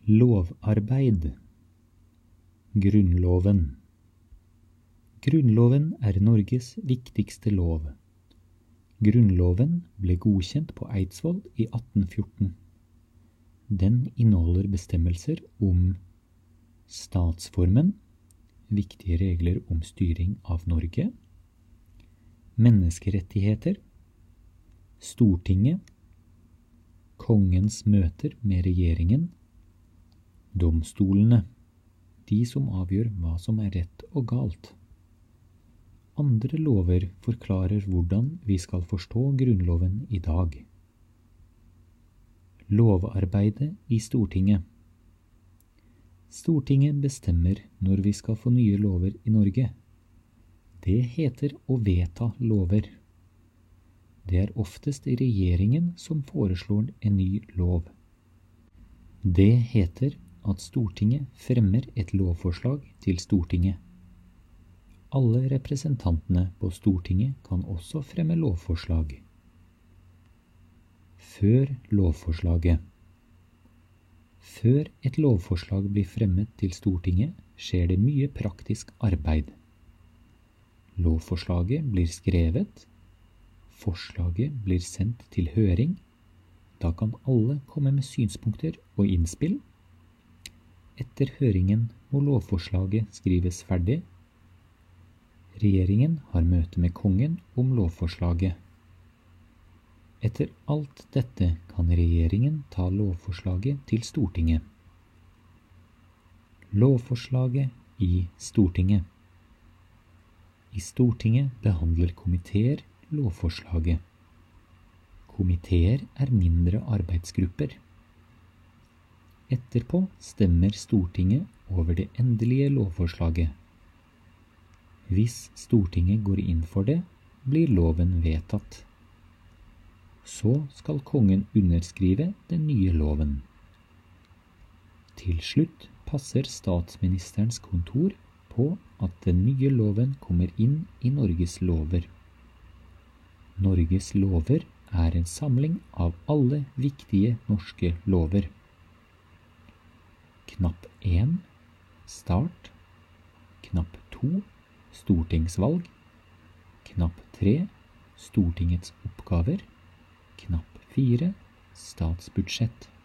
Lovarbeid. Grunnloven. Grunnloven er Norges viktigste lov. Grunnloven ble godkjent på Eidsvoll i 1814. Den inneholder bestemmelser om statsformen, viktige regler om styring av Norge, menneskerettigheter, Stortinget, kongens møter med regjeringen, domstolene, de som avgjør hva som er rett og galt. Andre lover forklarer hvordan vi skal forstå Grunnloven i dag. Lovarbeidet i Stortinget. Stortinget bestemmer når vi skal få nye lover i Norge. Det heter å vedta lover. Det er oftest regjeringen som foreslår en ny lov. Det heter at Stortinget fremmer et lovforslag til Stortinget. Alle representantene på Stortinget kan også fremme lovforslag. Før lovforslaget. Før et lovforslag blir fremmet til Stortinget, skjer det mye praktisk arbeid. Lovforslaget blir skrevet, forslaget blir sendt til høring, da kan alle komme med synspunkter og innspill. Etter høringen må lovforslaget skrives ferdig. Regjeringen har møte med kongen om lovforslaget. Etter alt dette kan regjeringen ta lovforslaget til Stortinget. Lovforslaget i Stortinget. I Stortinget behandler komiteer lovforslaget. Komiteer er mindre arbeidsgrupper. Etterpå stemmer Stortinget over det endelige lovforslaget. Hvis Stortinget går inn for det, blir loven vedtatt. Så skal kongen underskrive den nye loven. Til slutt passer statsministerens kontor på at den nye loven kommer inn i Norges lover. Norges lover er en samling av alle viktige norske lover. Knapp 1, start. Knapp 2, stortingsvalg. Knapp 3, Stortingets oppgaver. Knapp 4, statsbudsjett.